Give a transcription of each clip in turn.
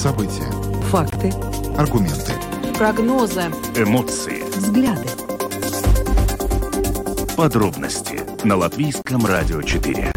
События. Факты. Аргументы. Прогнозы. Эмоции. Взгляды. Подробности на Латвийском радио 4.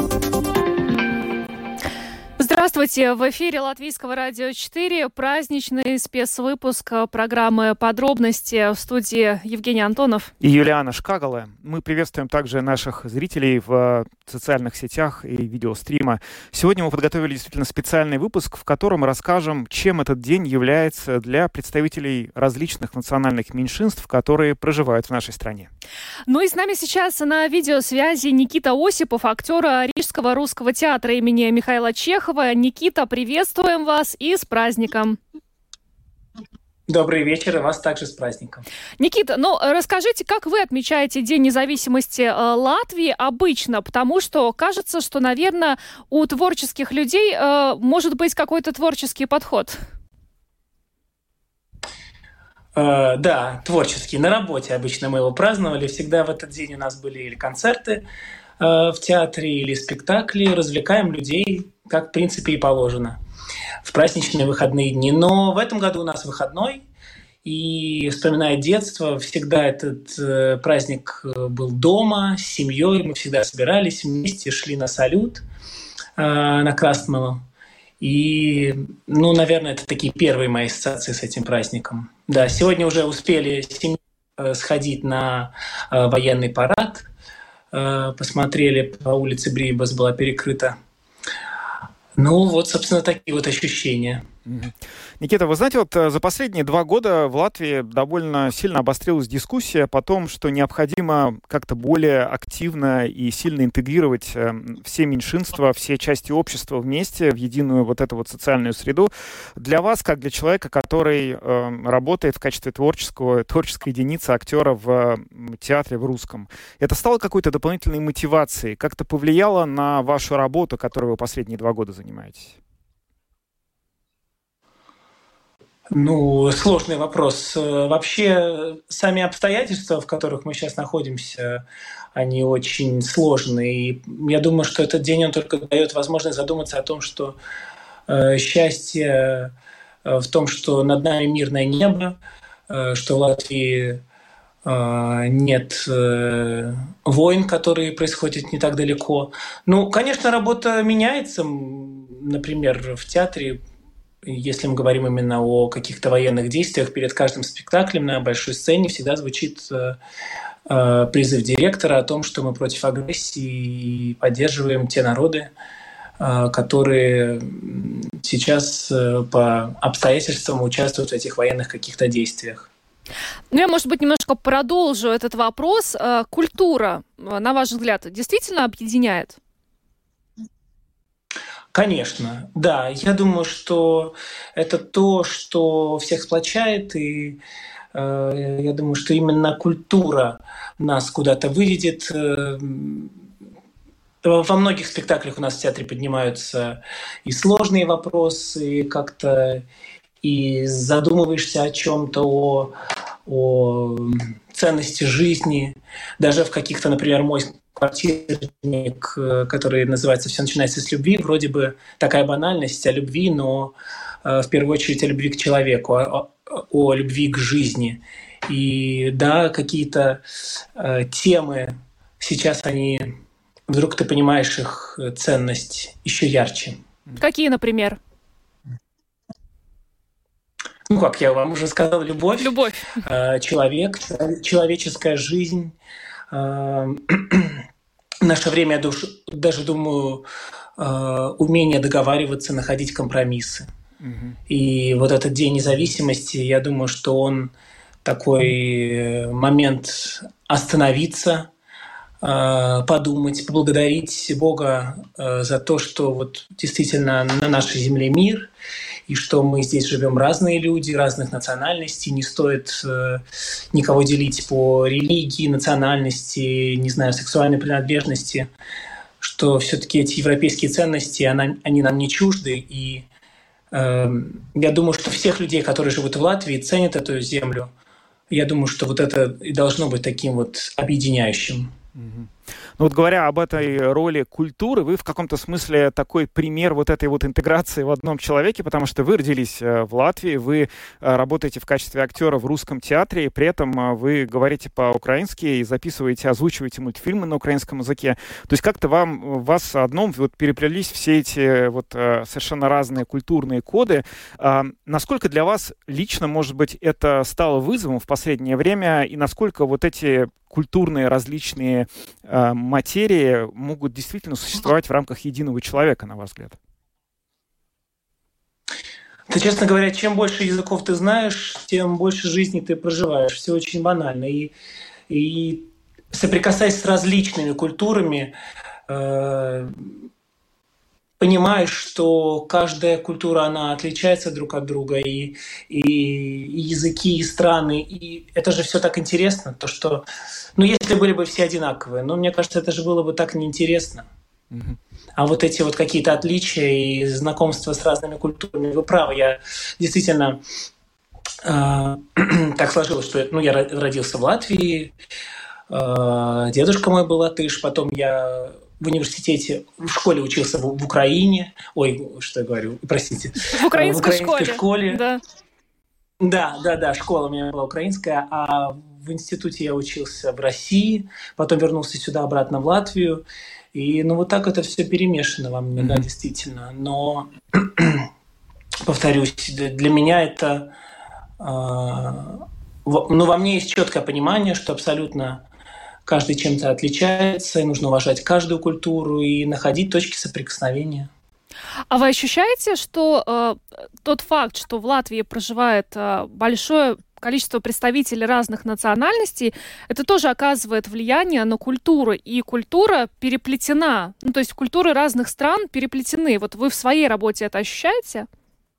Здравствуйте! В эфире Латвийского радио 4 праздничный спецвыпуск программы «Подробности». В студии Евгений Антонов и Юлиана Шкагала. Мы приветствуем также наших зрителей в социальных сетях и видеострима. Сегодня мы подготовили действительно специальный выпуск, в котором мы расскажем, чем этот день является для представителей различных национальных меньшинств, которые проживают в нашей стране. Ну и с нами сейчас на видеосвязи Никита Осипов, актер Рижского русского театра имени Михаила Чехова. Никита, приветствуем вас и с праздником! Добрый вечер, и вас также с праздником. Никита, расскажите, как вы отмечаете День независимости Латвии обычно? Потому что кажется, что, наверное, у творческих людей может быть какой-то творческий подход. Да, творческий. На работе обычно мы его праздновали. Всегда в этот день у нас были или концерты в театре, или спектакли. Развлекаем людей, как в принципе и положено, в праздничные выходные дни. Но в этом году у нас выходной, и, вспоминая детство, всегда этот праздник был дома, с семьей. Мы всегда собирались вместе, шли на салют на Крастману. И, наверное, это такие первые мои ассоциации с этим праздником. Да, сегодня уже успели с семьей сходить на военный парад, посмотрели, по улице Брибас была перекрыта. Собственно, такие вот ощущения. Никита, вы знаете, за последние 2 года в Латвии довольно сильно обострилась дискуссия по тому, что необходимо как-то более активно и сильно интегрировать все меньшинства, все части общества вместе в единую эту социальную среду. Для вас, как для человека, который работает в качестве творческой единицы актера в театре в русском, это стало какой-то дополнительной мотивацией? Как-то повлияло на вашу работу, которой вы последние 2 года занимаетесь? Сложный вопрос. Вообще, сами обстоятельства, в которых мы сейчас находимся, они очень сложные. И я думаю, что этот день, он только дает возможность задуматься о том, что счастье в том, что над нами мирное небо, что в Латвии нет войн, которые происходят не так далеко. Конечно, работа меняется. Например, в театре, если мы говорим именно о каких-то военных действиях, перед каждым спектаклем на большой сцене всегда звучит призыв директора о том, что мы против агрессии и поддерживаем те народы, которые сейчас по обстоятельствам участвуют в этих военных каких-то действиях. Я, может быть, немножко продолжу этот вопрос. Культура, на ваш взгляд, действительно объединяет? Конечно, да. Я думаю, что это то, что всех сплочает, и я думаю, что именно культура нас куда-то выведет. Во многих спектаклях у нас в театре поднимаются и сложные вопросы, и как-то и задумываешься о чем-то, о ценности жизни. Даже в каких-то, например, мой квартирник, который называется «Все начинается с любви», вроде бы такая банальность о любви, но в первую очередь о любви к человеку, о любви к жизни. И да, какие-то темы сейчас они, вдруг ты понимаешь их ценность еще ярче. Какие, например? Как я вам уже сказал, любовь. Человек, человеческая жизнь. В наше время, я даже думаю, умение договариваться, находить компромиссы. И этот День независимости, я думаю, что он такой момент остановиться, подумать, поблагодарить Бога за то, что действительно на нашей земле мир, и что мы здесь живем разные люди, разных национальностей, не стоит никого делить по религии, национальности, сексуальной принадлежности, что все-таки эти европейские ценности, они нам не чужды, и я думаю, что всех людей, которые живут в Латвии, ценят эту землю. Я думаю, что это и должно быть таким объединяющим. Но вот говоря об этой роли культуры, вы в каком-то смысле такой пример вот этой вот интеграции в одном человеке, потому что вы родились в Латвии, вы работаете в качестве актера в русском театре, и при этом вы говорите по-украински и записываете, озвучиваете мультфильмы на украинском языке. То есть как-то в вас одном вот переплелись все эти вот совершенно разные культурные коды. Насколько для вас лично, может быть, это стало вызовом в последнее время, и насколько вот эти культурные различные материи могут действительно существовать в рамках единого человека, на ваш взгляд? Да, честно говоря, чем больше языков ты знаешь, тем больше жизни ты проживаешь. Все очень банально. И соприкасаясь с различными культурами, понимаешь, что каждая культура, она отличается друг от друга, и языки, и страны, и это же все так интересно, то что, если были бы все одинаковые, мне кажется, это же было бы так неинтересно. А вот эти вот какие-то отличия и знакомства с разными культурами, вы правы, я действительно так сложилось, что я родился в Латвии, дедушка мой был латыш, потом я в университете, в школе учился в Украине. Ой, что я говорю, простите. В украинской школе. Да, школа у меня была украинская, а в институте я учился в России, потом вернулся сюда обратно в Латвию. И вот так это все перемешано во мне, да, действительно. Но, повторюсь, для меня это... во мне есть четкое понимание, что абсолютно каждый чем-то отличается, и нужно уважать каждую культуру и находить точки соприкосновения. А вы ощущаете, что тот факт, что в Латвии проживает большое количество представителей разных национальностей, это тоже оказывает влияние на культуру, и культура переплетена, то есть культуры разных стран переплетены. Вот вы в своей работе это ощущаете?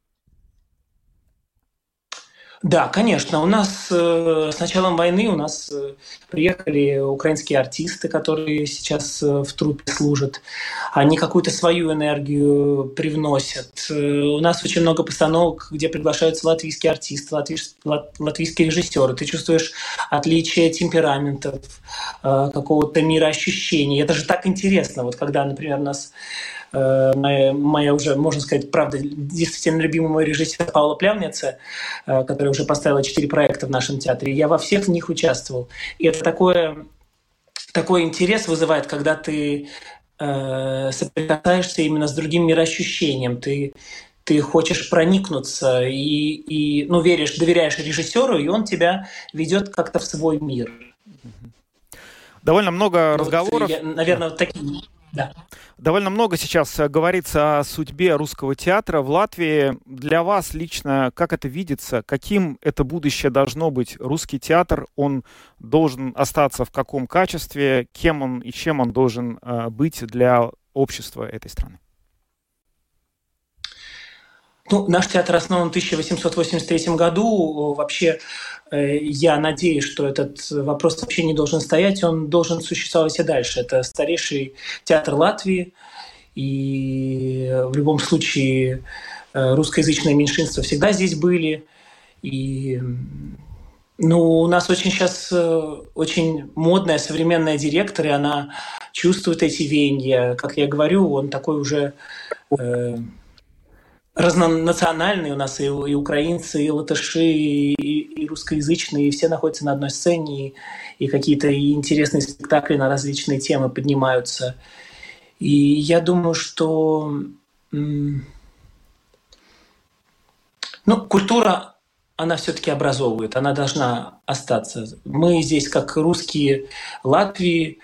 Да, конечно. У нас с началом войны приехали украинские артисты, которые сейчас в труппе служат. Они какую-то свою энергию привносят. У нас очень много постановок, где приглашаются латвийские артисты, латвийские режиссеры. Ты чувствуешь отличие темпераментов, какого-то мироощущения. Это же так интересно. Вот когда, например, у нас моя уже, можно сказать, правда, действительно любимый мой режиссер Паула Плявница, который уже поставила 4 проекта в нашем театре. Я во всех в них участвовал. И это такой интерес вызывает, когда ты соприкасаешься именно с другим мироощущением. Ты хочешь проникнуться и веришь, доверяешь режиссеру, и он тебя ведет как-то в свой мир. Довольно много разговоров. Наверное, такие... Да. Довольно много сейчас говорится о судьбе русского театра в Латвии. Для вас лично как это видится? Каким это будущее должно быть? Русский театр, он должен остаться в каком качестве? Кем он и чем он должен быть для общества этой страны? Наш театр основан в 1883 году. Вообще, я надеюсь, что этот вопрос вообще не должен стоять, он должен существовать и дальше. Это старейший театр Латвии, и в любом случае русскоязычные меньшинства всегда здесь были. И у нас очень сейчас очень модная современная директор, и она чувствует эти веяния. Как я говорю, он такой уже... разнонациональные у нас и украинцы, и латыши, и русскоязычные, и все находятся на одной сцене, и какие-то интересные спектакли на различные темы поднимаются. И я думаю, что культура, она все-таки образовывает, она должна остаться. Мы здесь, как русские Латвии,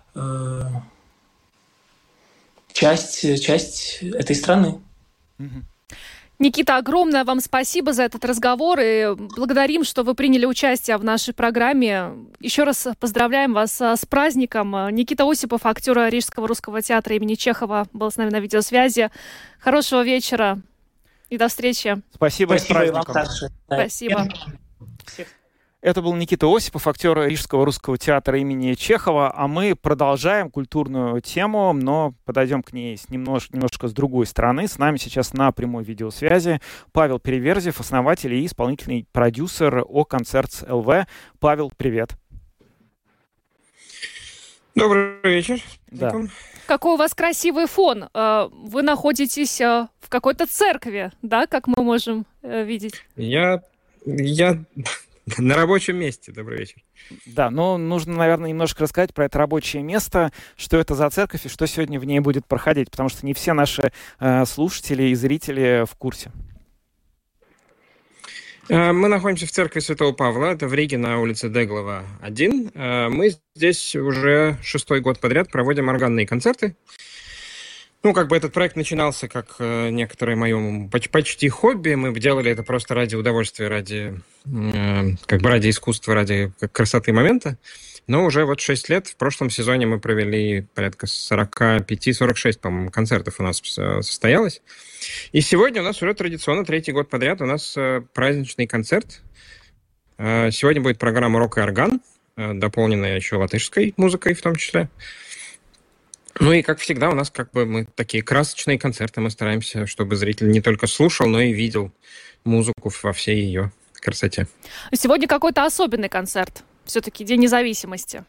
часть этой страны. Никита, огромное вам спасибо за этот разговор и благодарим, что вы приняли участие в нашей программе. Еще раз поздравляем вас с праздником. Никита Осипов, актер Рижского русского театра имени Чехова, был с нами на видеосвязи. Хорошего вечера и до встречи. Спасибо с праздником. Спасибо. Это был Никита Осипов, актер Рижского русского театра имени Чехова, а мы продолжаем культурную тему, но подойдем к ней немножко с другой стороны. С нами сейчас на прямой видеосвязи Павел Переверзев, основатель и исполнительный продюсер О Концертс ЛВ. Павел, привет. Добрый вечер. Да. Какой у вас красивый фон. Вы находитесь в какой-то церкви, да, как мы можем видеть? Я на рабочем месте. Добрый вечер. Да, но нужно, наверное, немножко рассказать про это рабочее место, что это за церковь и что сегодня в ней будет проходить, потому что не все наши слушатели и зрители в курсе. Мы находимся в церкви Святого Павла, это в Риге на улице Деглова, 1. Мы здесь уже 6-й год подряд проводим органные концерты. Этот проект начинался как некоторое мое почти хобби. Мы делали это просто ради удовольствия, ради искусства, ради красоты момента. Но уже 6 лет, в прошлом сезоне мы провели порядка 45-46, по-моему, концертов у нас состоялось. И сегодня у нас уже традиционно 3-й год подряд у нас праздничный концерт. Сегодня будет программа «Рок и орган», дополненная еще латышской музыкой в том числе. И, как всегда, у нас мы такие красочные концерты. Мы стараемся, чтобы зритель не только слушал, но и видел музыку во всей ее красоте. Сегодня какой-то особенный концерт. Все-таки День независимости.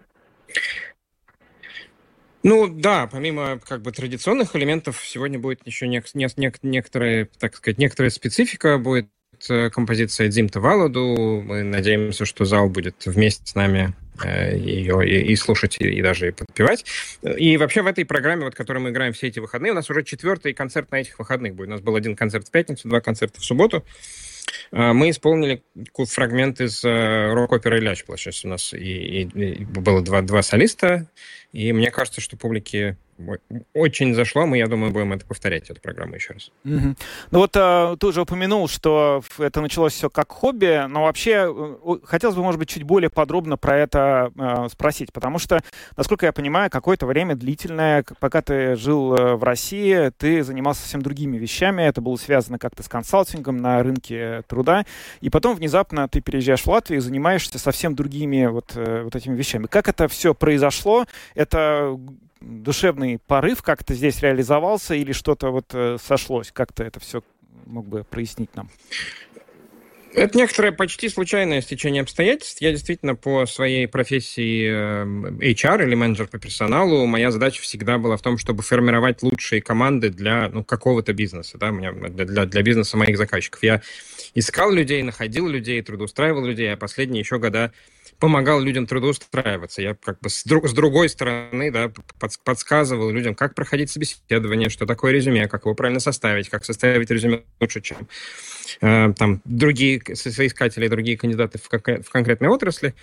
Да, помимо традиционных элементов, сегодня будет еще некоторая специфика. Будет композиция «Дзимта Валаду». Мы надеемся, что зал будет вместе с нами ее и слушать, и даже подпевать. И вообще в этой программе, которую мы играем все эти выходные, у нас уже 4-й концерт на этих выходных будет. У нас был 1 концерт в пятницу, 2 концерта в субботу. Мы исполнили фрагмент из рок-оперы «Ляч». У нас и было 2 солиста, и мне кажется, что публике очень зашло. Мы, я думаю, будем это повторять, эту программу еще раз. Mm-hmm. Ты уже упомянул, что это началось все как хобби, но вообще хотелось бы, может быть, чуть более подробно про это спросить, потому что, насколько я понимаю, какое-то время длительное, пока ты жил в России, ты занимался совсем другими вещами, это было связано как-то с консалтингом на рынке труда, и потом внезапно ты переезжаешь в Латвию и занимаешься совсем другими вот этими вещами. Как это все произошло? Это душевный порыв как-то здесь реализовался или что-то сошлось? Как ты это все мог бы прояснить нам? Это некоторое почти случайное стечение обстоятельств. Я действительно по своей профессии HR или менеджер по персоналу, моя задача всегда была в том, чтобы формировать лучшие команды для какого-то бизнеса, для бизнеса моих заказчиков. Я искал людей, находил людей, трудоустраивал людей, а последние еще года помогал людям трудоустраиваться. Я с другой стороны подсказывал людям, как проходить собеседование, что такое резюме, как его правильно составить, как составить резюме лучше, чем другие соискатели, другие кандидаты в конкретной отрасли.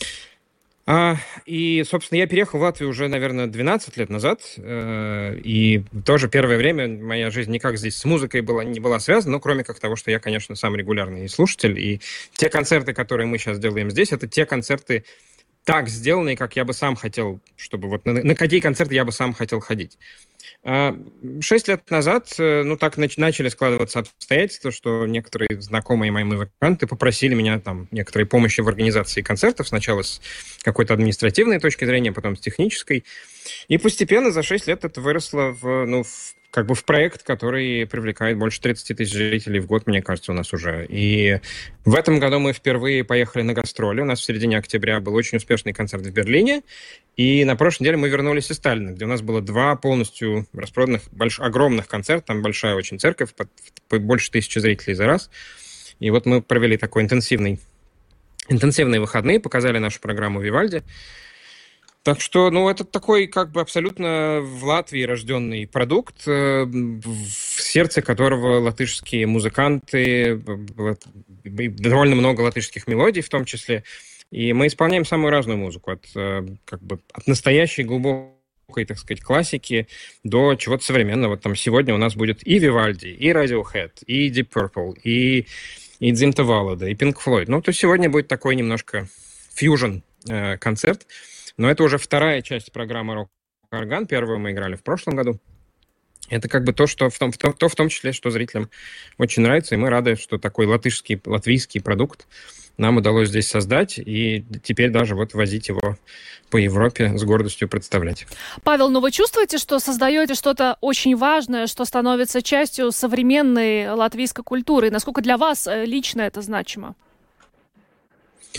И, собственно, я переехал в Латвию уже, наверное, 12 лет назад, и тоже первое время моя жизнь никак здесь с музыкой не была связана, кроме как того, что я, конечно, сам регулярный слушатель, и те концерты, которые мы сейчас делаем здесь, это те концерты так сделанные, как я бы сам хотел, чтобы на какие концерты я бы сам хотел ходить. 6 лет назад, так начали складываться обстоятельства, что некоторые знакомые мои музыканты попросили меня некоторой помощи в организации концертов, сначала с какой-то административной точки зрения, потом с технической. И постепенно за 6 лет это выросло в проект, который привлекает больше 30 тысяч жителей в год, мне кажется, у нас уже. И в этом году мы впервые поехали на гастроли. У нас в середине октября был очень успешный концерт в Берлине. И на прошлой неделе мы вернулись из Таллина, где у нас было 2 полностью распроданных огромных концерта. Там большая очень церковь, больше 1000 зрителей за раз. И мы провели такой интенсивные выходные, показали нашу программу «Вивальди». Так что, это такой абсолютно в Латвии рожденный продукт, в сердце которого латышские музыканты, довольно много латышских мелодий в том числе. И мы исполняем самую разную музыку, от настоящей глубокой, так сказать, классики до чего-то современного. Сегодня у нас будет и Вивальди, и Radiohead, и Deep Purple, и Дзимта Валада, и Pink Floyd. То сегодня будет такой немножко фьюжн-концерт. Но это уже 2-я часть программы «Рок-орган». Первую мы играли в прошлом году. Это то, что в том числе, что зрителям очень нравится. И мы рады, что такой латвийский продукт нам удалось здесь создать. И теперь даже возить его по Европе с гордостью представлять. Павел, вы чувствуете, что создаете что-то очень важное, что становится частью современной латвийской культуры? И насколько для вас лично это значимо?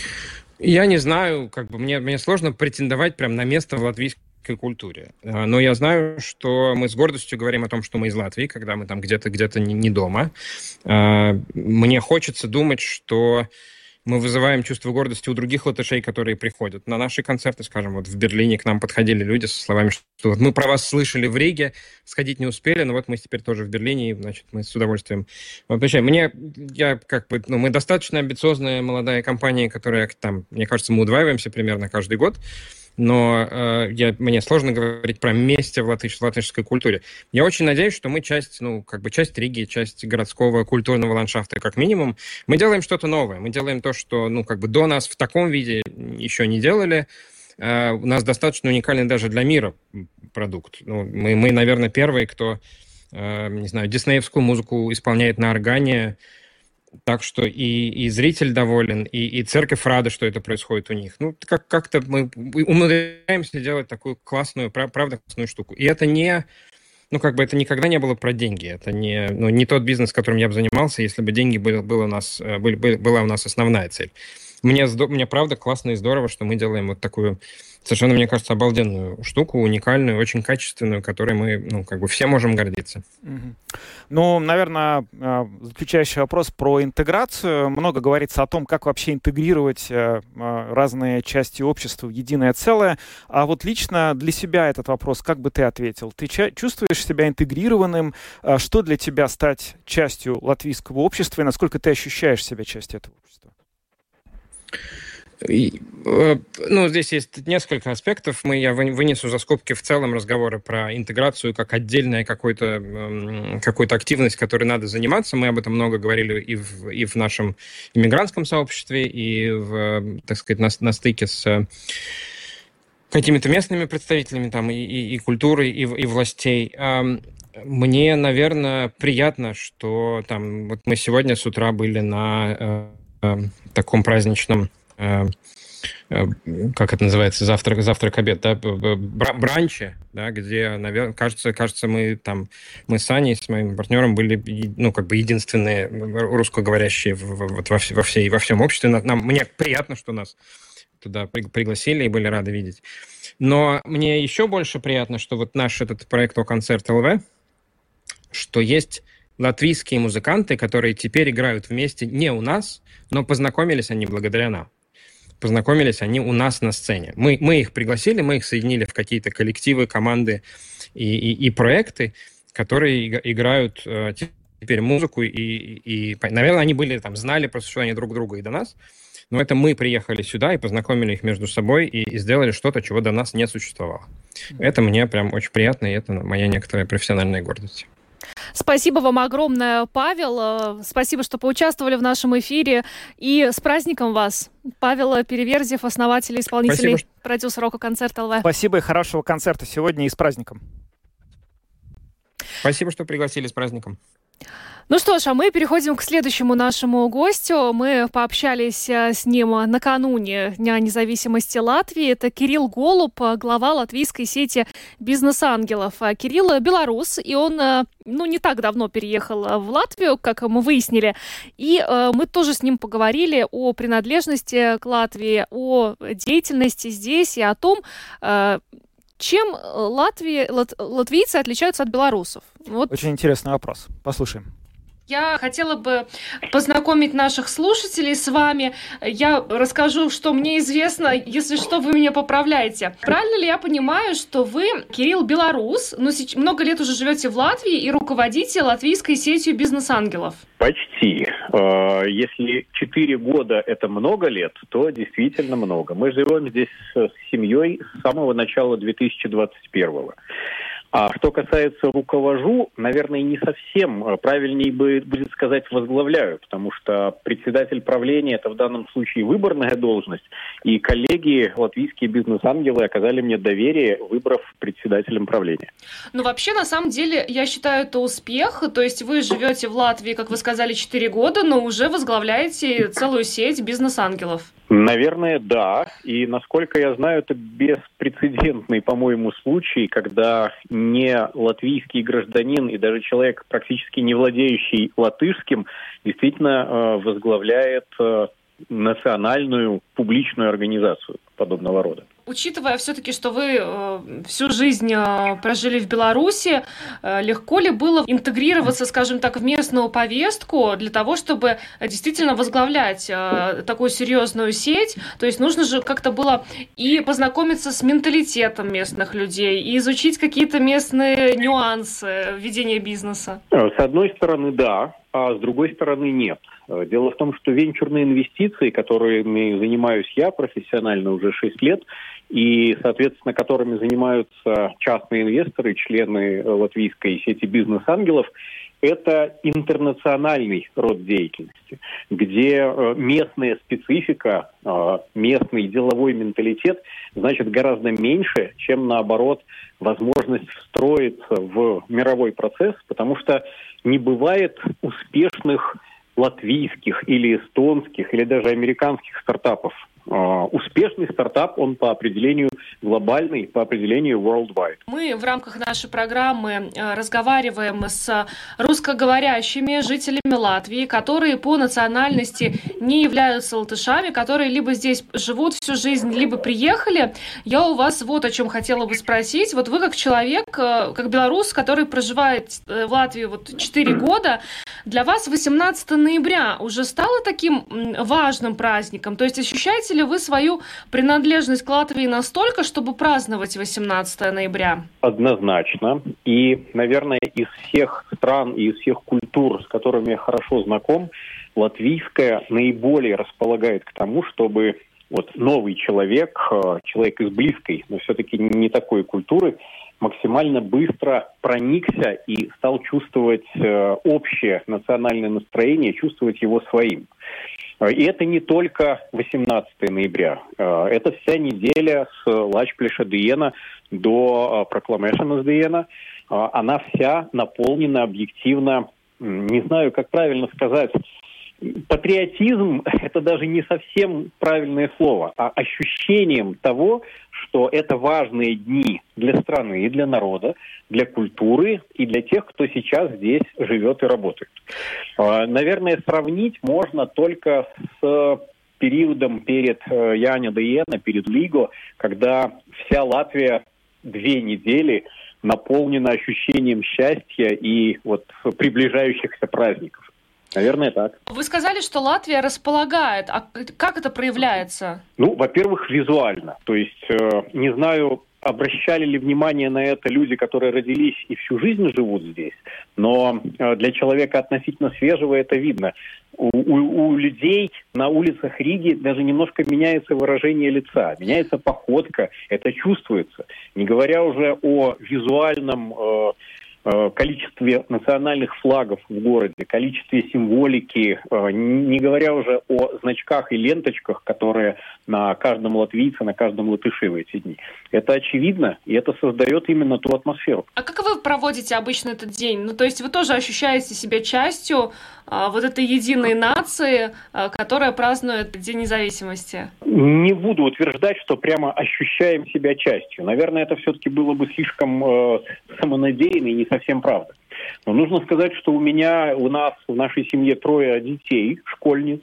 Я не знаю, мне сложно претендовать прям на место в латвийской культуре. Но я знаю, что мы с гордостью говорим о том, что мы из Латвии, когда мы там где-то не дома. Мне хочется думать, что мы вызываем чувство гордости у других латышей, которые приходят на наши концерты. Скажем, вот в Берлине к нам подходили люди со словами, что вот мы про вас слышали в Риге, сходить не успели, но вот мы теперь тоже в Берлине, и, значит, мы с удовольствием отвечаем. Мы достаточно амбициозная молодая компания, которая там, мне кажется, мы удваиваемся примерно каждый год. Но мне сложно говорить про место в латышской культуре. Я очень надеюсь, что мы часть Риги, часть городского культурного ландшафта, как минимум. Мы делаем что-то новое. Мы делаем то, что до нас в таком виде еще не делали. У нас достаточно уникальный даже для мира продукт. Мы, наверное, первые, кто, не знаю, диснеевскую музыку исполняет на органе. Так что и зритель доволен, и церковь рада, что это происходит у них. Как-то мы умудряемся делать такую классную, правда, классную штуку. И это это никогда не было про деньги. Это не тот бизнес, которым я бы занимался, если бы деньги была у нас основная цель. Мне правда классно и здорово, что мы делаем вот такую совершенно, мне кажется, обалденную штуку, уникальную, очень качественную, которой мы, все можем гордиться. Наверное, заключающий вопрос про интеграцию. Много говорится о том, как вообще интегрировать разные части общества в единое целое. А вот лично для себя этот вопрос, как бы ты ответил? Ты чувствуешь себя интегрированным? Что для тебя стать частью латвийского общества? И насколько ты ощущаешь себя частью этого общества? Здесь есть несколько аспектов. Я вынесу за скобки в целом разговоры про интеграцию как отдельная какую-то активность, которой надо заниматься. Мы об этом много говорили и в нашем иммигрантском сообществе, и на стыке с какими-то местными представителями там и культуры, и властей. Мне, наверное, приятно, что там вот мы сегодня с утра были на таком праздничном, как это называется, завтрак-обед, да, бранче, да, где, наверное, кажется, мы с Аней, с моим партнером были, единственные русскоговорящие во всем обществе. Мне приятно, что нас туда пригласили и были рады видеть. Но мне еще больше приятно, что вот наш этот проект «О-концерт ЛВ», что есть латвийские музыканты, которые теперь играют вместе не у нас, но познакомились они благодаря нам. Познакомились они у нас на сцене. Мы их пригласили, мы их соединили в какие-то коллективы, команды и проекты, которые играют теперь музыку. И, наверное, они знали про существование друг друга и до нас. Но это мы приехали сюда и познакомили их между собой и сделали что-то, чего до нас не существовало. Это мне прям очень приятно, и это моя некоторая профессиональная гордость. Спасибо вам огромное, Павел. Спасибо, что поучаствовали в нашем эфире. И с праздником вас. Павел Переверзев, основатель и исполнитель, продюсер «О-концерт ЛВ». Спасибо и хорошего концерта сегодня и с праздником. Спасибо, что пригласили, с праздником. Ну что ж, а мы переходим к следующему нашему гостю. Мы пообщались с ним накануне Дня независимости Латвии. Это Кирилл Голуб, глава латвийской сети «Бизнес-ангелов». Кирилл белорус, и он не так давно переехал в Латвию, как мы выяснили. И мы тоже с ним поговорили о принадлежности к Латвии, о деятельности здесь и о том, чем латвийцы отличаются от белорусов. Очень интересный вопрос. Послушаем. Я хотела бы познакомить наших слушателей с вами. Я расскажу, что мне известно. Если что, вы меня поправляете. Правильно ли я понимаю, что вы, Кирилл, белорус, но много лет уже живете в Латвии и руководите латвийской сетью «Бизнес-ангелов»? Почти. Если 4 года – это много лет, то действительно много. Мы живем здесь с семьей с самого начала 2021-го. А что касается руковожу, наверное, не совсем. Правильнее будет сказать возглавляю, потому что председатель правления – это в данном случае выборная должность, и коллеги, латвийские бизнес-ангелы, оказали мне доверие, выбрав председателем правления. Ну, вообще, на самом деле, я считаю, это успех. То есть вы живете в Латвии, как вы сказали, 4 года, но уже возглавляете целую сеть бизнес-ангелов. Наверное, да. И, насколько я знаю, это беспрецедентный, по-моему, случай, когда не латвийский гражданин и даже человек, практически не владеющий латышским, действительно возглавляет национальную публичную организацию подобного рода. Учитывая все-таки, что вы всю жизнь прожили в Беларуси, легко ли было интегрироваться, скажем так, в местную повестку для того, чтобы действительно возглавлять такую серьезную сеть? То есть нужно же как-то было и познакомиться с менталитетом местных людей, и изучить какие-то местные нюансы ведения бизнеса? С одной стороны, да, а с другой стороны, нет. Дело в том, что венчурные инвестиции, которыми занимаюсь я профессионально уже 6 лет, и, соответственно, которыми занимаются частные инвесторы, члены латвийской сети бизнес-ангелов, это интернациональный род деятельности, где местная специфика, местный деловой менталитет значит гораздо меньше, чем, наоборот, возможность встроиться в мировой процесс, потому что не бывает успешных латвийских или эстонских, или даже американских стартапов. Успешный стартап, он по определению глобальный, по определению worldwide. Мы в рамках нашей программы разговариваем с русскоговорящими жителями Латвии, которые по национальности не являются латышами, которые либо здесь живут всю жизнь, либо приехали. Я у вас вот о чем хотела бы спросить. Вот вы как человек, как белорус, который проживает в Латвии 4 года, для вас 18 ноября уже стало таким важным праздником? То есть ощущаете ли вы свою принадлежность к Латвии настолько, чтобы праздновать 18 ноября? Однозначно. И, наверное, из всех стран и из всех культур, с которыми я хорошо знаком, латвийская наиболее располагает к тому, чтобы новый человек, человек из близкой, но все-таки не такой культуры, максимально быстро проникся и стал чувствовать общее национальное настроение, чувствовать его своим. И это не только 18 ноября. Это вся неделя с Лачплеша Диена до Proclamations Диена. Она вся наполнена объективно, не знаю, как правильно сказать, патриотизм – это даже не совсем правильное слово, а ощущением того, что это важные дни для страны и для народа, для культуры и для тех, кто сейчас здесь живет и работает. Наверное, сравнить можно только с периодом перед Jāņa Diena, перед Līgo, когда вся Латвия 2 недели наполнена ощущением счастья и приближающихся праздников. Наверное, так. Вы сказали, что Латвия располагает. А как это проявляется? Во-первых, визуально. То есть, не знаю, обращали ли внимание на это люди, которые родились и всю жизнь живут здесь, но для человека относительно свежего это видно. У людей на улицах Риги даже немножко меняется выражение лица, меняется походка, это чувствуется. Не говоря уже о визуальном количестве национальных флагов в городе, количестве символики, не говоря уже о значках и ленточках, которые на каждом латвийце, на каждом латыше в эти дни. Это очевидно, и это создает именно ту атмосферу. А как вы проводите обычно этот день? То есть вы тоже ощущаете себя частью этой единой нации, которая празднует День независимости? Не буду утверждать, что прямо ощущаем себя частью. Наверное, это все-таки было бы слишком самонадеянно и не совсем правда. Но нужно сказать, что у нас в нашей семье 3 детей, школьниц,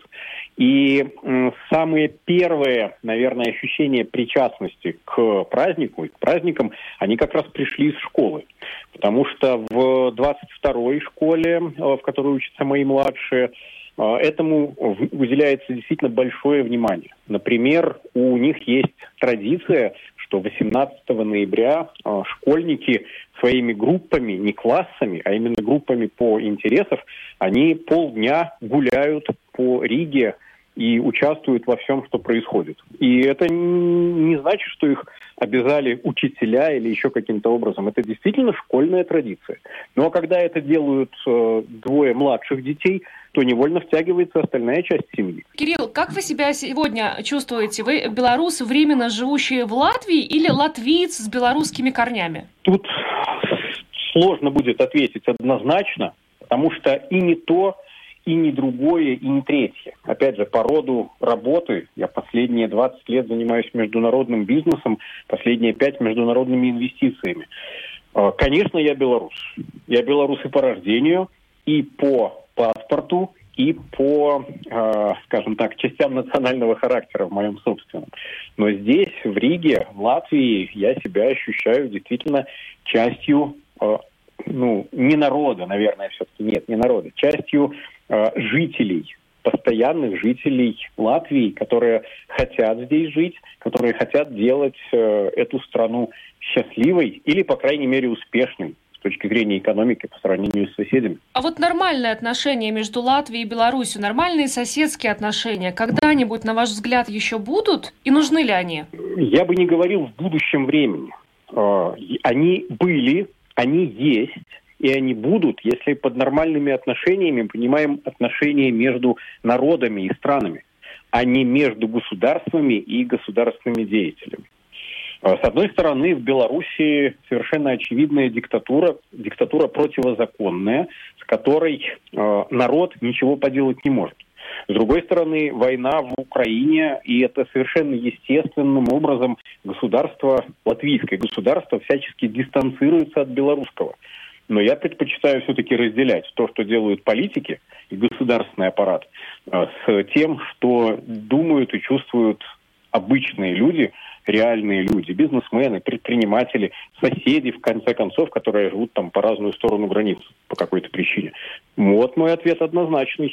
и самые первые, наверное, ощущения причастности к празднику и к праздникам, они как раз пришли из школы. Потому что в 22-й школе, в которой учатся мои младшие, этому уделяется действительно большое внимание. Например, у них есть традиция, что 18 ноября школьники своими группами, не классами, а именно группами по интересам, они полдня гуляют по Риге и участвуют во всем, что происходит. И это не значит, что их обязали учителя или еще каким-то образом. Это действительно школьная традиция. Но когда это делают 2 младших детей, то невольно втягивается остальная часть семьи. Кирилл, как вы себя сегодня чувствуете? Вы белорус, временно живущий в Латвии, или латвиец с белорусскими корнями? Тут сложно будет ответить однозначно, потому что и не то, и не другое, и не третье. Опять же, по роду работы, я последние 20 лет занимаюсь международным бизнесом, последние 5 международными инвестициями. Конечно, я белорус. Я белорус и по рождению, и по паспорту. паспорту и по, скажем так, частям национального характера в моем собственном. Но здесь, в Риге, в Латвии, я себя ощущаю действительно частью, не народа, наверное, все-таки нет, не народа, частью жителей, постоянных жителей Латвии, которые хотят здесь жить, которые хотят делать эту страну счастливой или, по крайней мере, успешной с точки зрения экономики по сравнению с соседями. А вот нормальные отношения между Латвией и Беларусью, нормальные соседские отношения, когда-нибудь, на ваш взгляд, еще будут? И нужны ли они? Я бы не говорил в будущем времени. Они были, они есть, и они будут, если под нормальными отношениями понимаем отношения между народами и странами, а не между государствами и государственными деятелями. С одной стороны, в Беларуси совершенно очевидная диктатура противозаконная, с которой народ ничего поделать не может. С другой стороны, война в Украине, и это совершенно естественным образом латвийское государство всячески дистанцируется от белорусского. Но я предпочитаю все-таки разделять то, что делают политики и государственный аппарат, с тем, что думают и чувствуют обычные люди, реальные люди, бизнесмены, предприниматели, соседи, в конце концов, которые живут там по разную сторону границ по какой-то причине. Вот мой ответ однозначный.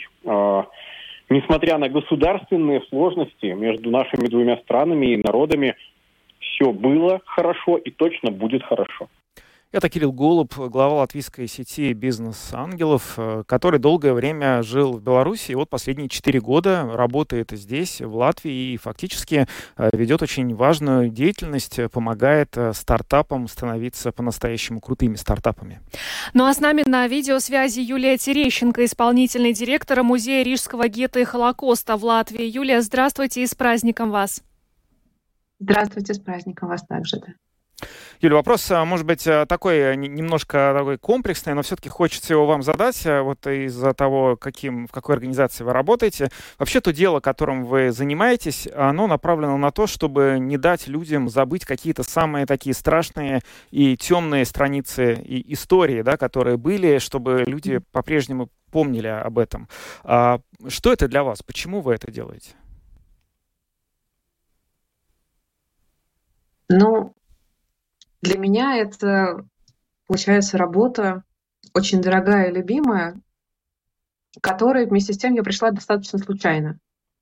Несмотря на государственные сложности между нашими двумя странами и народами, все было хорошо и точно будет хорошо. Это Кирилл Голуб, глава латвийской сети «Бизнес-ангелов», который долгое время жил в Беларуси, и вот последние 4 года работает здесь, в Латвии, и фактически ведет очень важную деятельность, помогает стартапам становиться по-настоящему крутыми стартапами. Ну а с нами на видеосвязи Юлия Терещенко, исполнительный директор Музея Рижского гетто и Холокоста в Латвии. Юлия, здравствуйте и с праздником вас! Здравствуйте, с праздником вас также, да. Юля, вопрос, может быть, такой немножко такой комплексный, но все-таки хочется его вам задать, вот из-за того, в какой организации вы работаете. Вообще, то дело, которым вы занимаетесь, оно направлено на то, чтобы не дать людям забыть какие-то самые такие страшные и темные страницы и истории, да, которые были, чтобы люди по-прежнему помнили об этом. Что это для вас? Почему вы это делаете? Для меня это, получается, работа очень дорогая и любимая, к которой вместе с тем я пришла достаточно случайно.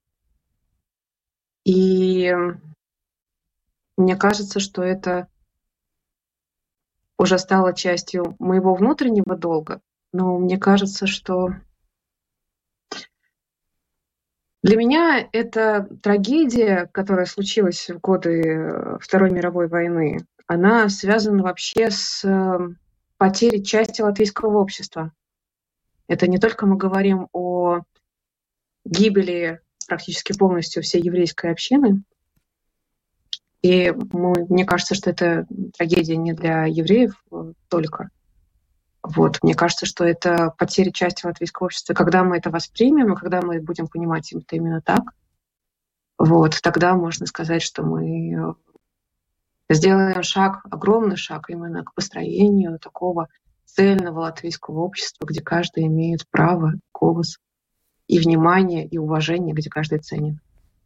И мне кажется, что это уже стало частью моего внутреннего долга, но мне кажется, что для меня эта трагедия, которая случилась в годы Второй мировой войны, она связана вообще с потерей части латвийского общества. Это не только мы говорим о гибели практически полностью всей еврейской общины. И мне кажется, что это трагедия не для евреев только. Мне кажется, что это потеря части латвийского общества. Когда мы это воспримем, и когда мы будем понимать это именно так, тогда можно сказать, что мы сделаем огромный шаг именно к построению такого цельного латвийского общества, где каждый имеет право, голос и внимание, и уважение, где каждый ценен.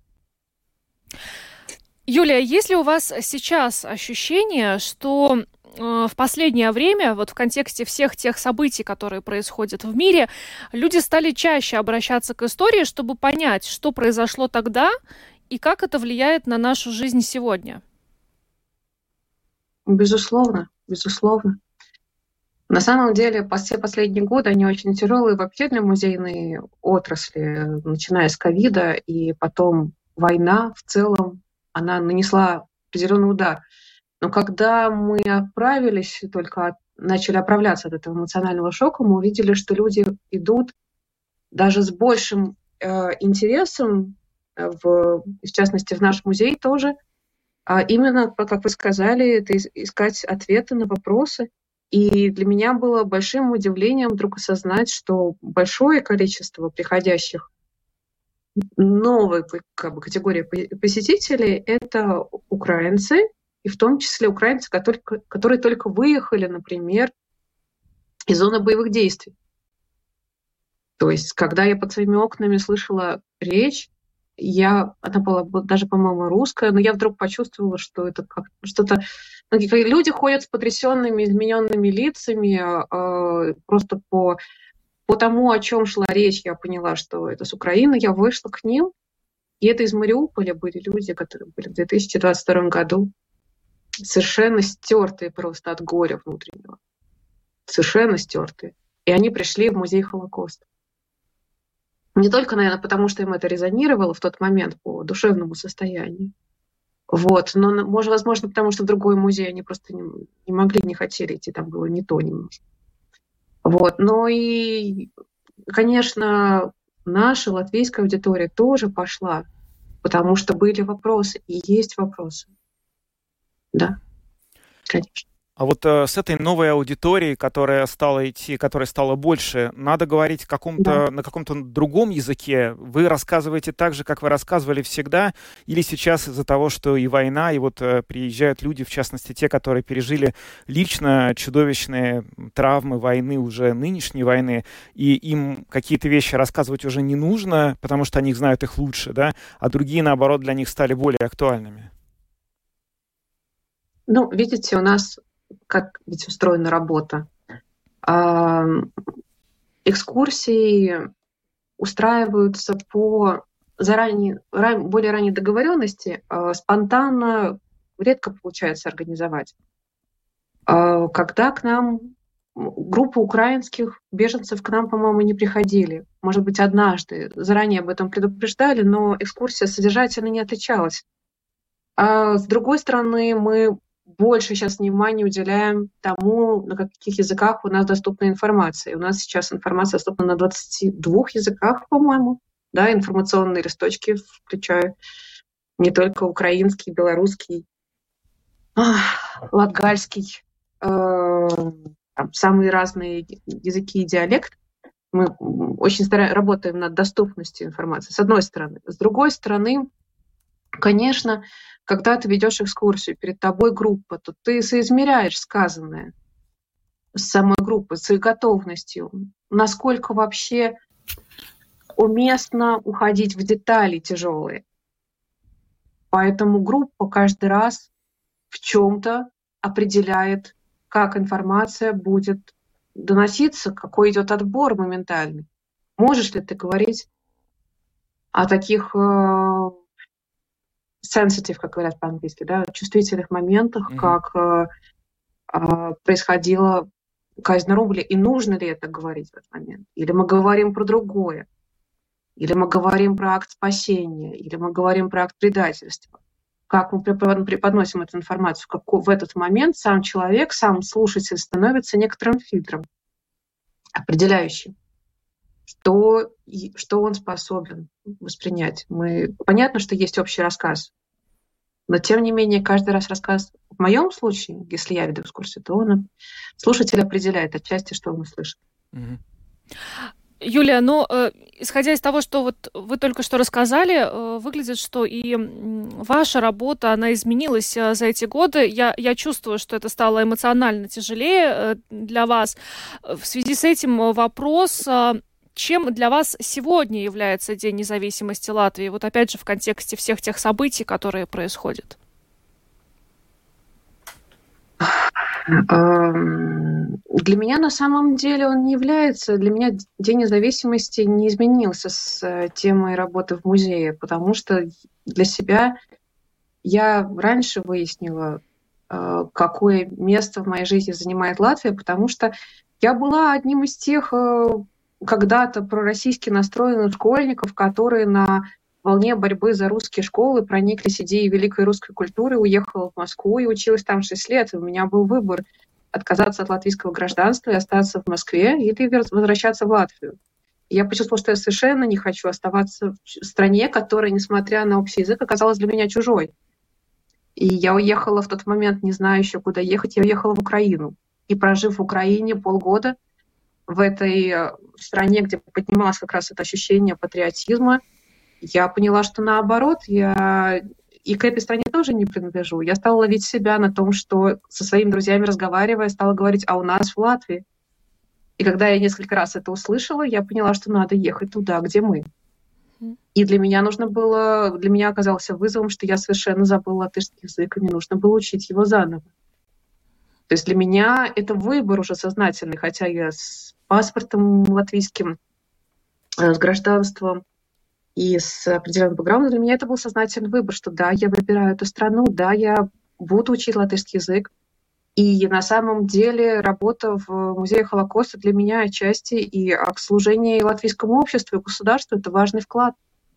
Юлия, есть ли у вас сейчас ощущение, что в последнее время, в контексте всех тех событий, которые происходят в мире, люди стали чаще обращаться к истории, чтобы понять, что произошло тогда и как это влияет на нашу жизнь сегодня? Безусловно. На самом деле, все последние годы, они очень тяжелые вообще для музейной отрасли, начиная с ковида, и потом война в целом, она нанесла определенный удар. Но когда мы начали оправляться от этого эмоционального шока, мы увидели, что люди идут даже с большим интересом, в частности, в наш музей тоже, а именно, как вы сказали, это искать ответы на вопросы. И для меня было большим удивлением вдруг осознать, что большое количество приходящих новой категории посетителей — это украинцы, и в том числе украинцы, которые только выехали, например, из зоны боевых действий. То есть, когда я под своими окнами слышала речь, она была даже, по-моему, русская, но я вдруг почувствовала, что это как что-то... Люди ходят с потрясенными, измененными лицами, просто по тому, о чем шла речь, я поняла, что это с Украины. Я вышла к ним, и это из Мариуполя были люди, которые были в 2022 году совершенно стертые просто от горя внутреннего. Совершенно стертые. И они пришли в музей Холокоста. Не только, наверное, потому что им это резонировало в тот момент по душевному состоянию. Вот. Но, возможно, потому что в другой музей они просто не могли, не хотели идти. Там было не то немножко. Вот. Но и, конечно, наша латвийская аудитория тоже пошла, потому что были вопросы, и есть вопросы. Да, конечно. А вот с этой новой аудиторией, которая стала идти, которая стала больше, надо говорить на каком-то другом языке? Вы рассказываете так же, как вы рассказывали всегда? Или сейчас из-за того, что и война, и вот приезжают люди, в частности, те, которые пережили лично чудовищные травмы войны, уже нынешней войны, и им какие-то вещи рассказывать уже не нужно, потому что они знают их лучше, да? А другие, наоборот, для них стали более актуальными? Ну, видите, у нас как ведь устроена работа. Экскурсии устраиваются по более ранней договоренности, спонтанно редко получается организовать. Когда к нам группа украинских беженцев к нам, по-моему, не приходили. Может быть, однажды. Заранее об этом предупреждали, но экскурсия содержательно не отличалась. А с другой стороны, мы больше сейчас внимания уделяем тому, на каких языках у нас доступна информация. У нас сейчас информация доступна на 22 языках, по-моему. Да, информационные листочки включаю. Не только украинский, белорусский, латгальский, самые разные языки и диалекты. Мы очень работаем над доступностью информации, с одной стороны. С другой стороны, конечно, когда ты ведешь экскурсию, перед тобой группа, то ты соизмеряешь сказанное с самой группой, с их готовностью, насколько вообще уместно уходить в детали тяжелые. Поэтому группа каждый раз в чем-то определяет, как информация будет доноситься, какой идет отбор моментальный. Можешь ли ты говорить о таких sensitive, как говорят по-английски, да, чувствительных моментах, как происходила казнь на Рубле, и нужно ли это говорить в этот момент? Или мы говорим про другое? Или мы говорим про акт спасения? Или мы говорим про акт предательства? Как мы преподносим эту информацию? Как в этот момент сам человек, сам слушатель становится некоторым фильтром, определяющим, что он способен воспринять. Понятно, что есть общий рассказ, но тем не менее каждый раз рассказ, в моем случае, если я веду экскурсию, то слушатель определяет отчасти, что он услышит. Юлия, исходя из того, что вот вы только что рассказали, выглядит, что и ваша работа, она изменилась за эти годы. Я чувствую, что это стало эмоционально тяжелее для вас. В связи с этим вопрос: чем для вас сегодня является День независимости Латвии? Вот опять же в контексте всех тех событий, которые происходят. Для меня на самом деле он не является... Для меня День независимости не изменился с темой работы в музее, потому что для себя я раньше выяснила, какое место в моей жизни занимает Латвия, потому что я была одним из тех когда-то пророссийски настроенных школьников, которые на волне борьбы за русские школы прониклись идеей великой русской культуры, уехала в Москву и училась там 6 лет. И у меня был выбор: отказаться от латвийского гражданства и остаться в Москве или возвращаться в Латвию. И я почувствовала, что я совершенно не хочу оставаться в стране, которая, несмотря на общий язык, оказалась для меня чужой. И я уехала в тот момент, не знаю еще, куда ехать, я уехала в Украину. И прожив в Украине полгода, в этой стране, где поднималось как раз это ощущение патриотизма, я поняла, что наоборот, я и к этой стране тоже не принадлежу. Я стала ловить себя на том, что со своими друзьями разговаривая, стала говорить: а у нас в Латвии. И когда я несколько раз это услышала, я поняла, что надо ехать туда, где мы. И для меня оказался вызовом, что я совершенно забыла латышский язык, и мне нужно было учить его заново. То есть для меня это выбор уже сознательный, хотя я с паспортом латвийским, с гражданством и с определенным бэкграундом, для меня это был сознательный выбор, что да, я выбираю эту страну, да, я буду учить латышский язык. И на самом деле работа в музее Холокоста для меня отчасти и служение латвийскому обществу и государству — это важный вклад.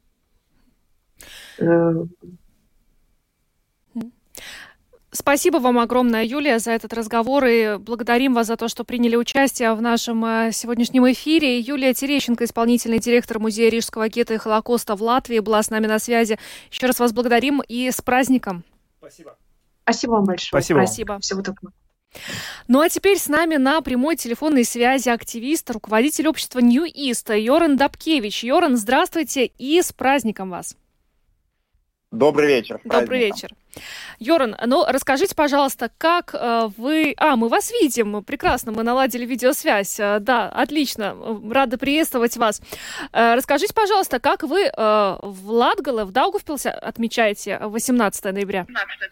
Спасибо вам огромное, Юлия, за этот разговор, и благодарим вас за то, что приняли участие в нашем сегодняшнем эфире. Юлия Терещенко, исполнительный директор Музея Рижского гетто и Холокоста в Латвии, была с нами на связи. Еще раз вас благодарим и с праздником. Спасибо. Спасибо вам большое. Спасибо. Всего доброго. Ну а теперь с нами на прямой телефонной связи активист, руководитель общества New East Йоран Дабкевич. Йоран, здравствуйте и с праздником вас. Добрый вечер. Добрый вечер. Йоран, ну расскажите, пожалуйста, как вы... мы вас видим, прекрасно, мы наладили видеосвязь. Да, отлично, рада приветствовать вас. Расскажите, пожалуйста, как вы в Латгале, в Даугавпилсе отмечаете 18 ноября?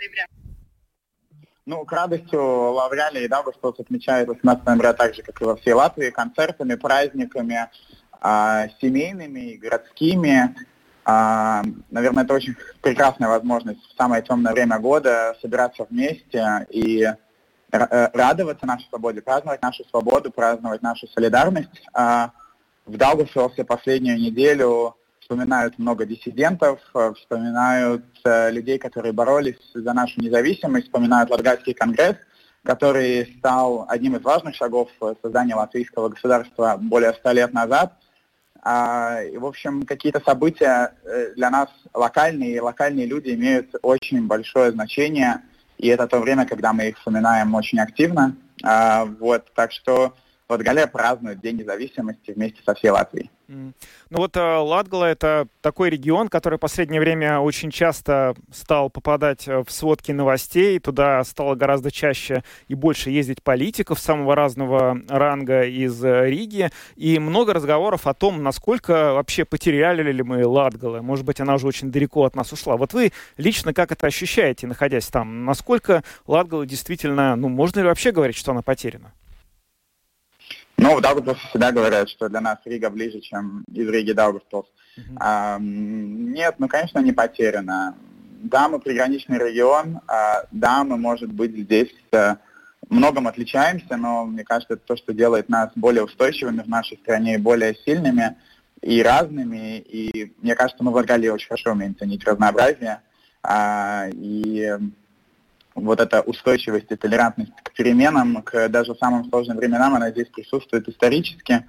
Ну, к радости Лавряли и Даугавпилс отмечают 18 ноября так же, как и во всей Латвии, концертами, праздниками, семейными, городскими. Наверное, это очень прекрасная возможность в самое темное время года собираться вместе и радоваться нашей свободе, праздновать нашу свободу, праздновать нашу солидарность. В Даугавпилсе последнюю неделю вспоминают много диссидентов, вспоминают людей, которые боролись за нашу независимость, вспоминают Латгальский конгресс, который стал одним из важных шагов создания латвийского государства более 100 лет назад. И, в общем, какие-то события для нас локальные, и локальные люди имеют очень большое значение, и это то время, когда мы их вспоминаем очень активно. Так что Латгалия празднует День независимости вместе со всей Латвией. Ну вот Латгала — это такой регион, который в последнее время очень часто стал попадать в сводки новостей. Туда стало гораздо чаще и больше ездить политиков самого разного ранга из Риги. И много разговоров о том, насколько вообще потеряли ли мы Латгалу. Может быть, она уже очень далеко от нас ушла. Вот вы лично как это ощущаете, находясь там? Насколько Латгала действительно, можно ли вообще говорить, что она потеряна? В Даугавпилсе всегда говорят, что для нас Рига ближе, чем из Риги Даугавпилс. Нет, конечно, не потеряно. Да, мы приграничный регион, да, мы, может быть, здесь многом отличаемся, но мне кажется, это то, что делает нас более устойчивыми в нашей стране, более сильными и разными. И мне кажется, мы в Латгалии очень хорошо умеем ценить разнообразие. И вот эта устойчивость и толерантность к переменам, к даже самым сложным временам, она здесь присутствует исторически.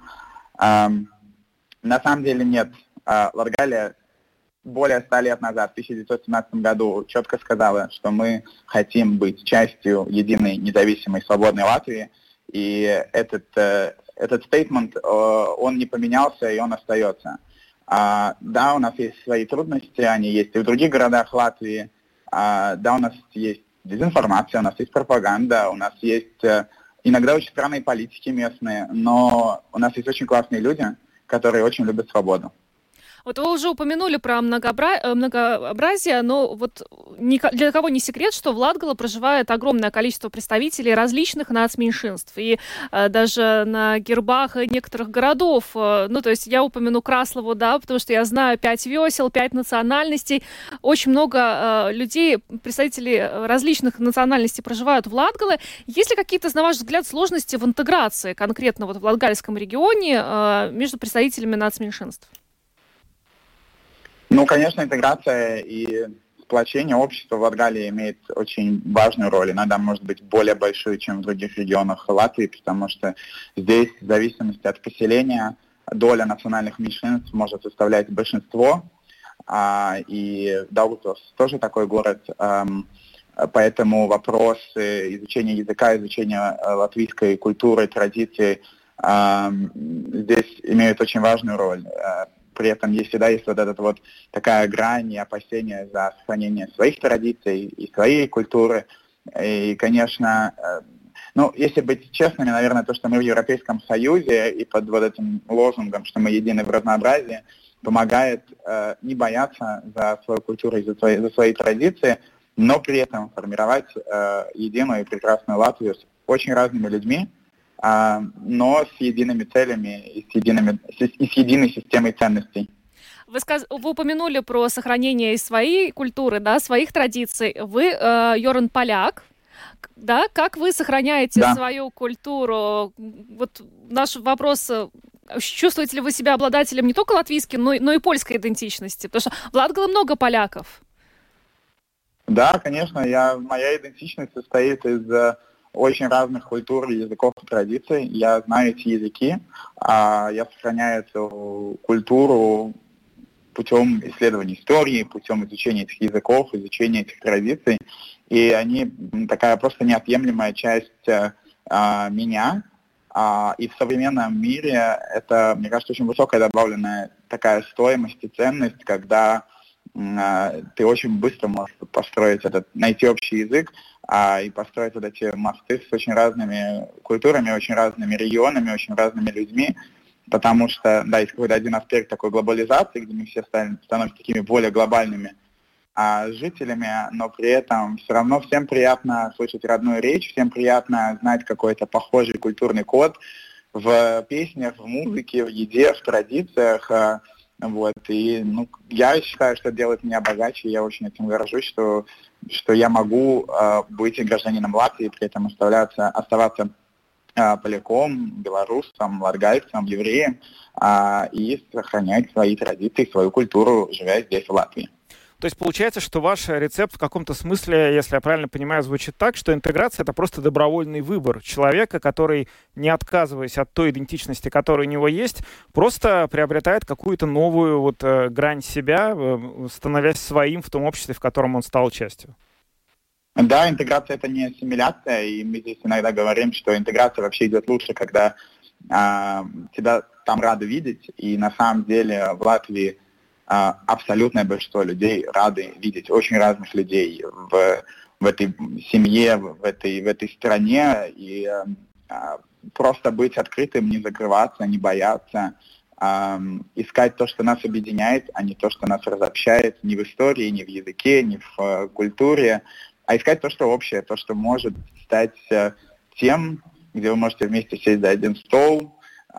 На самом деле нет. Латгалия более 100 лет назад, в 1917 году, четко сказала, что мы хотим быть частью единой, независимой, свободной Латвии. И этот стейтмент, он не поменялся, и он остается. Да, у нас есть свои трудности, они есть и в других городах Латвии. Да, у нас есть дезинформация, у нас есть пропаганда, у нас есть иногда очень странные политики местные, но у нас есть очень классные люди, которые очень любят свободу. Вот вы уже упомянули про многообразие, но вот для кого не секрет, что в Латгале проживает огромное количество представителей различных нацменьшинств. И даже на гербах некоторых городов, то есть я упомяну Краслову, да, потому что я знаю 5 весел, 5 национальностей. Очень много людей, представителей различных национальностей проживают в Латгале. Есть ли какие-то, на ваш взгляд, сложности в интеграции конкретно в Латгальском регионе между представителями нацменьшинств? Конечно, интеграция и сплочение общества в Латгалии имеет очень важную роль. Иногда может быть более большой, чем в других регионах Латвии, потому что здесь, в зависимости от поселения, доля национальных меньшинств может составлять большинство. И Даугавпилс тоже такой город. Поэтому вопросы изучения языка, изучения латвийской культуры, традиций здесь имеют очень важную роль. При этом всегда есть вот эта вот такая грань и опасения за сохранение своих традиций и своей культуры. И, конечно, Ну, если быть честными, наверное, то, что мы в Европейском Союзе и под вот этим лозунгом, что мы едины в разнообразии, помогает не бояться за свою культуру и за свои традиции, но при этом формировать единую и прекрасную Латвию с очень разными людьми, но с едиными целями и с единой системой ценностей. Вы упомянули про сохранение своей культуры, да, своих традиций. Вы, Йоран, поляк, да? Как вы сохраняете свою культуру? Вот наш вопрос: чувствуете ли вы себя обладателем не только латвийской, но и польской идентичности? Потому что в Латгале много поляков. Да, конечно. Моя идентичность состоит из очень разных культур, языков и традиций. Я знаю эти языки, я сохраняю эту культуру путем исследования истории, путем изучения этих языков, изучения этих традиций. И они такая просто неотъемлемая часть меня. И в современном мире это, мне кажется, очень высокая добавленная такая стоимость и ценность, когда ты очень быстро можешь найти общий язык и построить вот эти мосты с очень разными культурами, очень разными регионами, очень разными людьми, потому что, да, есть какой-то один аспект такой глобализации, где мы все становимся такими более глобальными жителями, но при этом все равно всем приятно слышать родную речь, всем приятно знать какой-то похожий культурный код в песнях, в музыке, в еде, в традициях. Вот. И я считаю, что это делает меня богаче, и я очень этим горжусь, что я могу быть гражданином Латвии, при этом оставаться поляком, белорусом, латгальцем, евреем и сохранять свои традиции, свою культуру, живя здесь, в Латвии. То есть получается, что ваш рецепт в каком-то смысле, если я правильно понимаю, звучит так, что интеграция — это просто добровольный выбор человека, который, не отказываясь от той идентичности, которая у него есть, просто приобретает какую-то новую грань себя, становясь своим в том обществе, в котором он стал частью. Да, интеграция — это не ассимиляция, и мы здесь иногда говорим, что интеграция вообще идет лучше, когда тебя там рады видеть, и на самом деле в Латвии абсолютное большинство людей рады видеть очень разных людей в этой семье, в этой стране, и просто быть открытым, не закрываться, не бояться, искать то, что нас объединяет, а не то, что нас разобщает ни в истории, ни в языке, ни в культуре, а искать то, что общее, то, что может стать тем, где вы можете вместе сесть за один стол,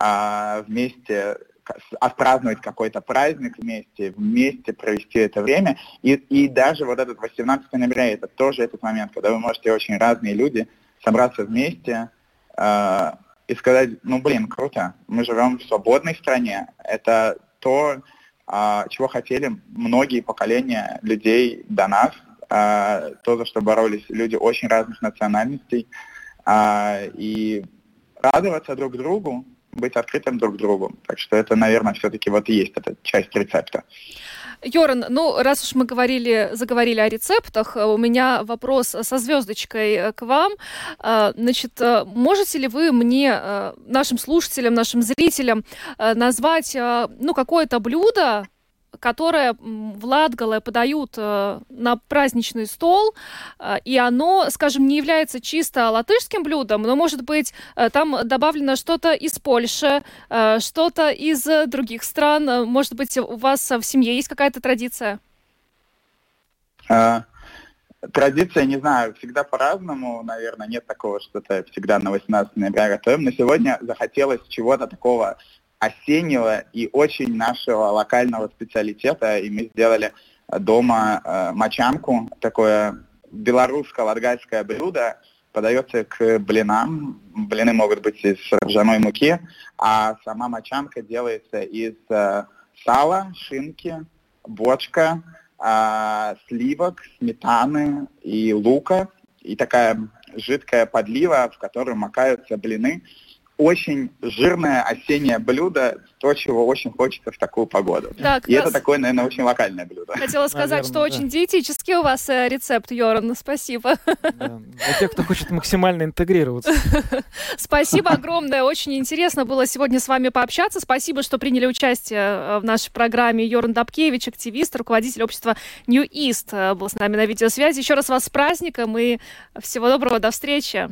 вместе отпраздновать какой-то праздник вместе провести это время. И даже вот этот 18 ноября, это тоже этот момент, когда вы можете, очень разные люди, собраться вместе и сказать: круто, мы живем в свободной стране. Это то, чего хотели многие поколения людей до нас, то, за что боролись люди очень разных национальностей, и радоваться друг другу, быть открытым друг к другу. Так что это, наверное, все-таки и есть эта часть рецепта. Йоран, раз уж мы заговорили о рецептах, у меня вопрос со звездочкой к вам. Значит, можете ли вы мне, нашим слушателям, нашим зрителям, назвать какое-то блюдо, которое в Латгале подают на праздничный стол, и оно, скажем, не является чисто латышским блюдом, но, может быть, там добавлено что-то из Польши, что-то из других стран. Может быть, у вас в семье есть какая-то традиция? Традиция, не знаю, всегда по-разному, наверное, нет такого, что это всегда на 18 ноября готовим, но сегодня захотелось чего-то такого осеннего и очень нашего локального специалитета, и мы сделали дома мочанку, такое белорусско-латгальское блюдо, подается к блинам. Блины могут быть из ржаной муки, а сама мочанка делается из сала, шинки, бочка, сливок, сметаны и лука, и такая жидкая подлива, в которую макаются блины. Очень жирное осеннее блюдо, то, чего очень хочется в такую погоду. Так, и это такое, наверное, очень локальное блюдо. Хотела сказать, наверное, что очень диетический у вас рецепт, Йоран. Спасибо. Да. Для тех, кто хочет максимально интегрироваться. Спасибо огромное. Очень интересно было сегодня с вами пообщаться. Спасибо, что приняли участие в нашей программе. Йоран Дабкевич, активист, руководитель общества New East, был с нами на видеосвязи. Еще раз вас с праздником и всего доброго. До встречи.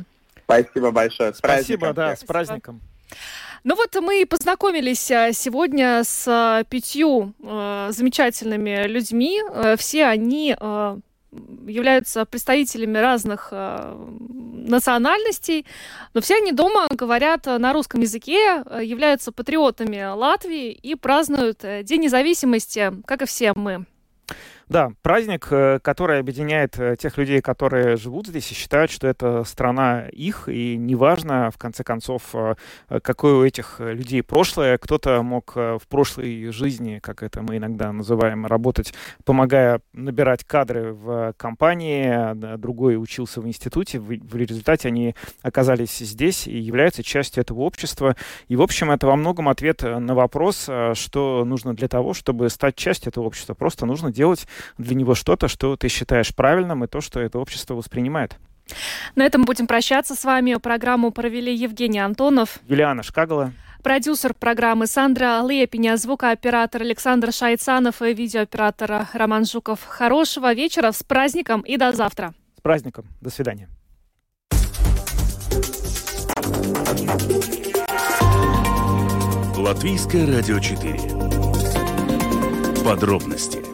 Спасибо большое. Спасибо, да, с праздником. Ну вот мы познакомились сегодня с 5 замечательными людьми. Все они являются представителями разных национальностей, но все они дома говорят на русском языке, являются патриотами Латвии и празднуют День независимости, как и все мы. Да, праздник, который объединяет тех людей, которые живут здесь и считают, что это страна их, и неважно, в конце концов, какое у этих людей прошлое. Кто-то мог в прошлой жизни, как это мы иногда называем, работать, помогая набирать кадры в компании, другой учился в институте. В результате они оказались здесь и являются частью этого общества. И, в общем, это во многом ответ на вопрос, что нужно для того, чтобы стать частью этого общества. Просто нужно делать для него что-то, что ты считаешь правильным, и то, что это общество воспринимает. На этом будем прощаться с вами. Программу провели Евгений Антонов, Юлиана Шкагала, продюсер программы Сандра Лепиня, звукооператор Александр Шайцанов и видеооператор Роман Жуков. Хорошего вечера, с праздником и до завтра. С праздником. До свидания. Латвийское радио 4. Подробности